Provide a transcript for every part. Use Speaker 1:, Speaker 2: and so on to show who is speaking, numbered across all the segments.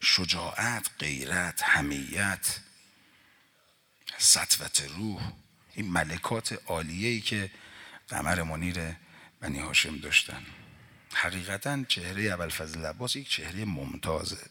Speaker 1: شجاعت، غیرت، حمیت، سطوت روح، این ملکات عالیه‌ای که قمر منیر بنی هاشم داشتن. حقیقتا چهره ابوالفضل عباس یک چهره ممتازه.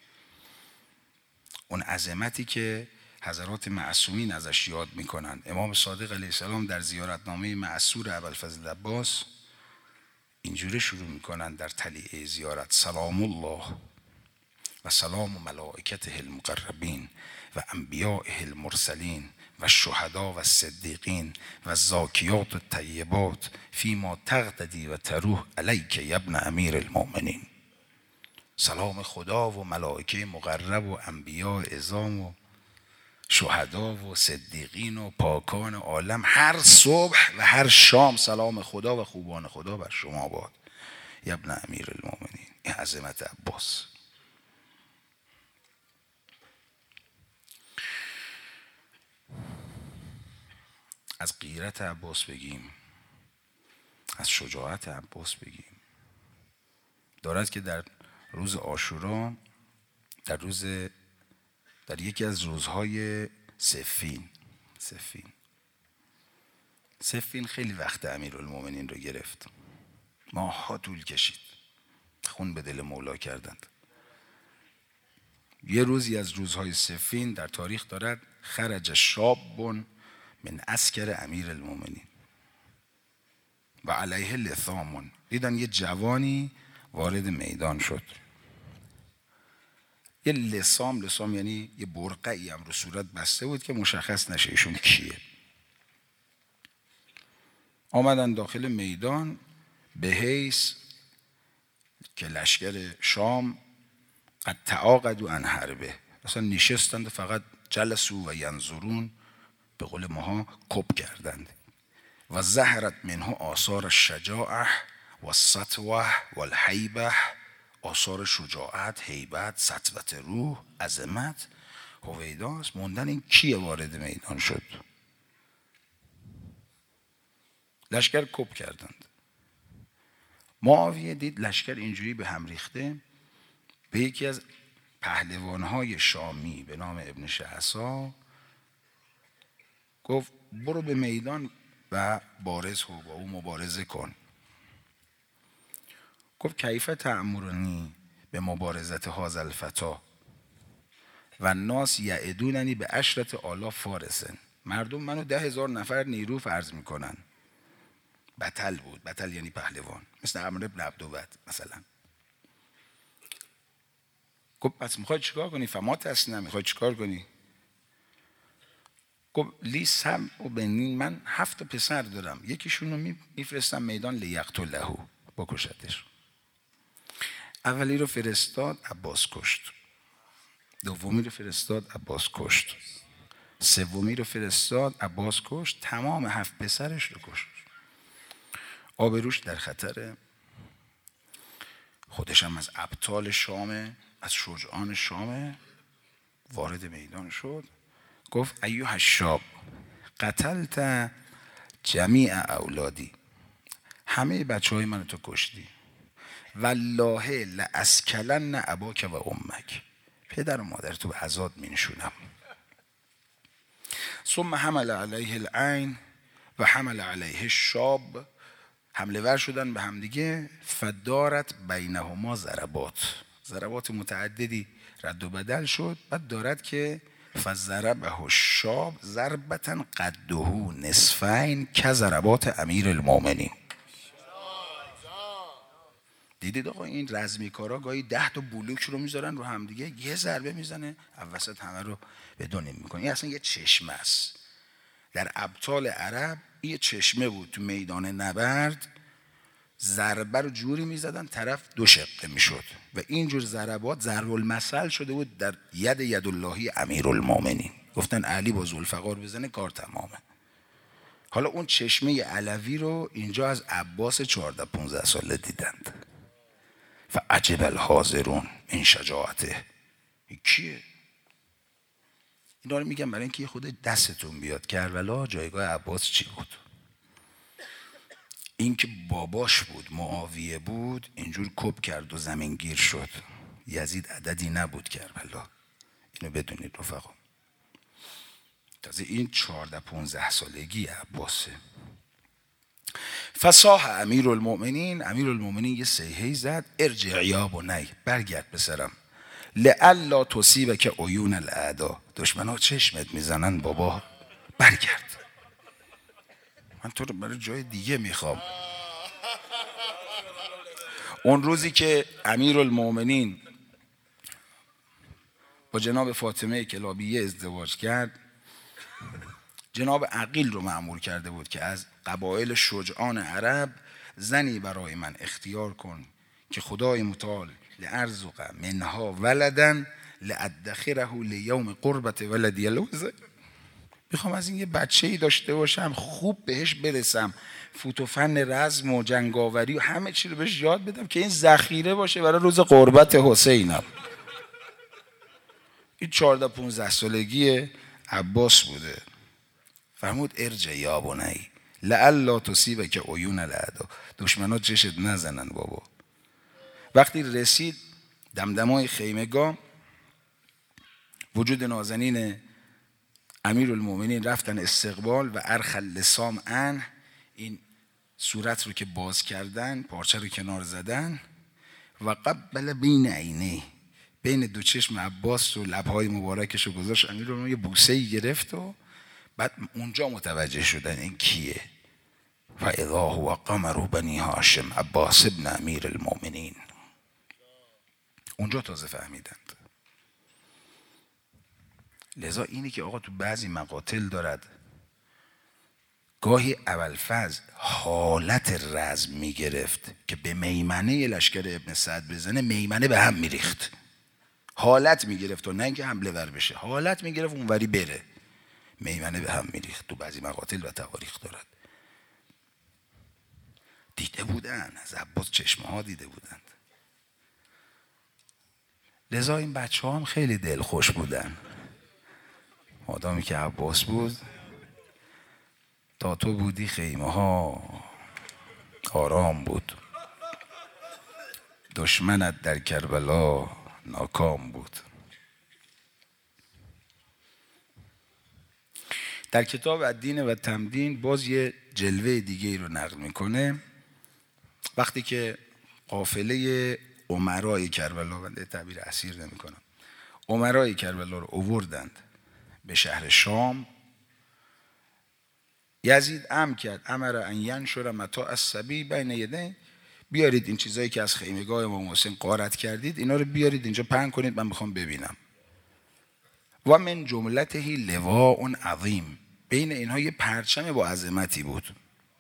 Speaker 1: اون عظمتی که حضرات معصومین ازش یاد میکنن. امام صادق علیه السلام در زیارتنامه معصور ابوالفضل عباس اینجوری شروع میکنن در طلیعه زیارت: سلام الله و سلام ملائکته المقربین و انبیائه المرسلین و الشهدا و الصدیقین و الزاکیات الطیبات فیما تقتدی و تروح علیک یا ابن امیر المؤمنین. سلام خدا و ملائکه مقرب و انبیاء اعظام و شهدا و صدیقین و پاکان عالم هر صبح و هر شام سلام خدا و خوبان خدا بر شما باد یا ابن امیر المؤمنین. این عظمت عباس. از غیرت عباس بگیم، از شجاعت عباس بگیم. دارد که در روز عاشورا، در یکی از روزهای صفین خیلی وقت امیرالمومنین رو گرفت، ماه‌ها طول کشید، خون به دل مولا کردند. یه روزی از روزهای صفین در تاریخ دارد: خرج شاب من عسکر امیرالمومنین و علیه لثام. دیدن یه جوانی وارد میدان شد. یه لثام یعنی یه برقعی هم رو صورت بسته بود که مشخص نشه ایشون کیه. آمدن داخل میدان به حیث که لشکر شام قد تعاقدوا عن حربه، اصلا نشستند فقط جلسوا و ینظرون، به قول ماها کپ کردند. و ظهرت منه آثار الشجاعه و السطوه و الهیبه، آثار شجاعت، هیبت، سطوت روح، عظمت. هویداست موندن این کیه وارد میدان شد. لشکر کپ کردند. معاویه دید لشکر اینجوری به هم ریخته، به یکی از پهلوانهای شامی به نام ابن شعثا گفت برو به میدان و بارز هو، با او مبارزه کن. گفت کیف تأمرنی به مبارزت هذا الفتى و الناس یعدوننی به 10,000 فارسن. مردم منو 10,000 نفر نیرو فرض میکنن. بطل بود، بطل یعنی پهلوان، مثل عمرو بن عبدود مثلا. گفت پس میخوای چیکار کنی؟ فما تصنع، میخوای چیکار کنی؟ گفت لی سم و بنین، من 7 پسر دارم، یکیشون رو میفرستم میدان لیقتله، بکشتش. اولی رو فرستاد، عباس کشت. دومی رو فرستاد، عباس کشت. سومی رو فرستاد، عباس کشت. تمام 7 پسرش رو کشت. آبروش در خطره. خودش هم از ابطال شامه، از شجعان شامه. وارد میدان شد، گفت ایها الشاب قتلت جمیع اولادی، همه بچه های منو تو کشتی. والله لاسکلن اباک و امک، پدر و مادر تو به عذاب می نشونم. ثم حمل علیه العین و حمل علیه الشاب، حمله ور شدن به همدیگه. فدارت بینهما ضربات متعددی رد و بدل شد. بعد دارد که فضربه الشاب ضربة قده نصفین کضربات امیرالمومنین. دیدید آقا این رزمیکارا گاهی 10 تا بلوک رو میذارن رو همدیگه، یه ضربه میزنه وسط همه رو به دو نیم میکنه. این اصلا یه چشمه است. در ابطال عرب یه چشمه بود تو میدان نبرد، ضربه رو جوری میزدن طرف 2 شقه میشد و اینجور ضربات ضرب المثل شده بود در ید اللهی امیرالمومنین. گفتن علی با ذوالفقار بزنه کار تمامه. حالا اون چشمه علوی رو اینجا از عباس 14-15 ساله دیدند. فعجب الحاضرون من شجاعته. کیه؟ اینا رو میگم برای اینکه خود دستتون بیاد کربلا جایگاه عباس چی بود. این که باباش بود، معاویه بود، اینجور کپ کرد و زمین گیر شد. یزید عددی نبود کربلا. اینو بدونید رفقا. تازه این 14-15 سالگی عباسه. فصاح امیرالمؤمنین یه صیحه‌ای زد ارجع یا بنی، برگرد پسرم، لئلا تصیبک عیون الاعدا، دشمنا چشمت میزنن بابا، برگرد، من تو رو برای جای دیگه میخوام. اون روزی که امیرالمؤمنین با جناب فاطمه کلابیه ازدواج کرد، جناب عقیل رو مأمور کرده بود که از قبایل شجعان عرب زنی برای من اختیار کن که خدای متعال لارزق منها ولدن لادخره لیوم قربت ولدی الوزه، میخوام از این یه بچه‌ای داشته باشم خوب بهش برسم، فوت و فن رزم و جنگاوری و همه چی رو بهش یاد بدم که این ذخیره باشه برای روز قربت حسینم. این 14-15 سالگی عباس بوده. فرمود ارجع یا بنی لئلا تصیبک عیون الاعدا، دشمنا چشت نزنن بابا. وقتی رسید دمدمای خیمگاه، وجود نازنین امیرالمؤمنین رفتن استقبال و ارخ اللسام عنه، این صورت رو که باز کردن، پارچه رو کنار زدن، و قبل بین عینه، بین دو چشم عباس و لبهای مبارکش رو گذاشت. امیرالمؤمنین یه بوسه‌ای گرفت و بعد اونجا متوجه شدن این کیه. فاذا هو قمر بنی هاشم عباس ابن امیرالمؤمنین. اونجا تازه فهمیدند. لذا اینی که آقا تو بعضی مقاتل دارد گاهی ابوالفضل حالت رزم میگرفت که به میمنه لشکر ابن سعد بزنه، میمنه به هم میریخت، حالت میگرفت و نه اینکه حمله ور بشه، حالت میگرفت اونوری بره، میمنه به هم میریخت. تو بعضی مقاتل و تواریخ دارد. دیده بودن از عباس، چشمه ها دیده بودند. لذا این بچه ها هم خیلی دلخوش بودن. آدمی که عباس بود، تا تو بودی خیمه ها آرام بود، دشمنت در کربلا ناکام بود. در کتاب الدین و تمدین باز یه جلوه دیگه رو نقل میکنه. وقتی که قافله امرای کربلا، بنده تعبیر اسیر نمیکنم، امرای کربلا رو آوردند به شهر شام، یزید امر کرد امر ان ینشر متاع الصبی بین یدیه، بیارید این چیزایی که از خیمگاه امام حسین غارت کردید اینا رو بیارید اینجا پهن کنید، من میخوام ببینم. و من جملته لواء عظیم، بین اینها یه پرچم با عظمتی بود.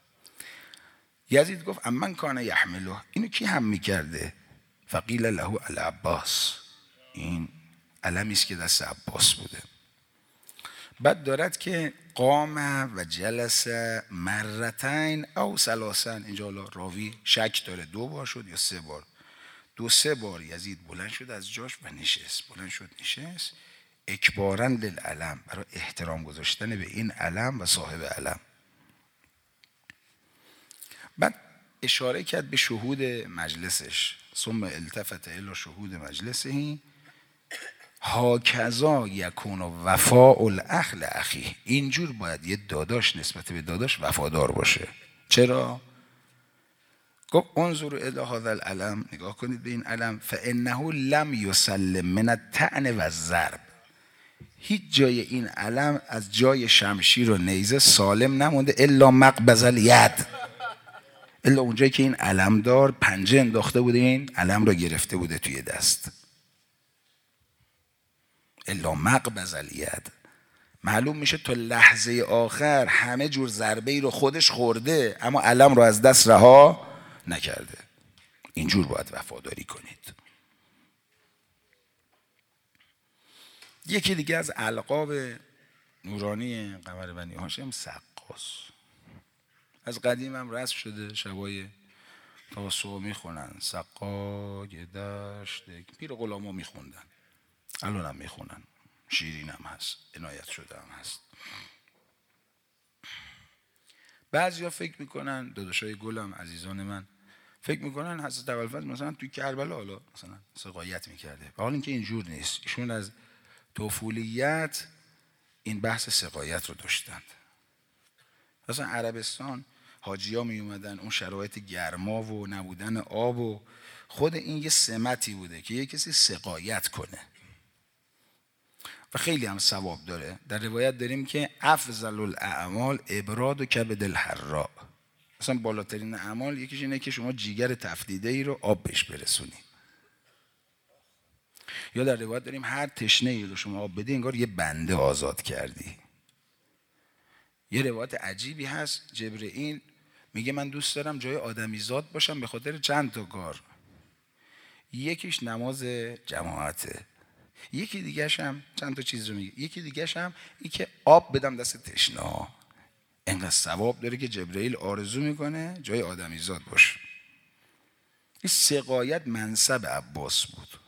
Speaker 1: یزید گفت امن کان یحمله، اینو کی هم میکرده؟ فقیل له العباس، این علمی است که دست عباس بوده. بعد دارد که قام و جلس مرتین او ثلاثن، اینجا راوی شک داره 2 بار شد یا 3 بار. 2-3 بار یزید بلند شد از جاش و نشست، بلند شد نشست، اکباراً للعلم، برای احترام گذاشتن به این علم و صاحب علم. بعد اشاره کرد به شهود مجلسش، ثم التفت الی شهود مجلسه هاکذا یکون وفاء الاخ لاخیه، اینجور باید یه داداش نسبت به داداش وفادار باشه. چرا؟ گفت انظروا الی هذا العلم، نگاه کنید به این علم، فانه لم یسلم من الطعن و الضرب، هیچ جای این علم از جای شمشیر و نیزه سالم نمونده الا مقبض الید، الا اونجایی که این علمدار پنجه انداخته بوده این علم رو گرفته بوده توی دست. الا مقبض الید، معلوم میشه تا لحظه آخر همه جور ضربه‌ای رو خودش خورده اما علم رو از دست رها نکرده. اینجور باید وفاداری کنید. یکی دیگه از القاب نورانی قمر بنی هاشم سقاس، از قدیم هم رسم شده، شبای تاسوعا میخونن سقای دشت، پیر غلاما میخوندن، الان هم میخونن، شیرین هم هست، عنایت شده هم هست. بعضیا فکر میکنن، داداشای گلم عزیزان من فکر میکنن حضرت ابوالفضل مثلا توی کربلا حالا مثلا سقایت میکرده، و حال اینکه اینجور نیست. ایشون از طفولیت این بحث سقایت رو داشتند. مثلا عربستان حاجی‌ها می اومدن، اون شرایط گرما و نبودن آب و خود این یه سمتی بوده که یه کسی سقایت کنه و خیلی هم ثواب داره. در روایت داریم که افضل الاعمال ابراد و کبد الحراء، مثلا بالاترین اعمال یکیش اینه که شما جیگر تفدیده ای رو آب بهش برسونی. یا در روایت داریم هر تشنه ای رو شما آب بدی انگار یه بنده آزاد کردی. یه روایت عجیبی هست، جبرئیل میگه من دوست دارم جای آدمیزاد باشم به خاطر چند تا کار. یکیش نماز جماعته، یکی دیگه‌ش هم چند تا چیز رو میگه، یکی دیگه‌ش هم این که آب بدم دست تشنه‌ها. اینقدر ثواب داره که جبرئیل آرزو میکنه جای آدمیزاد باشه. این سقایت منصب عباس بود.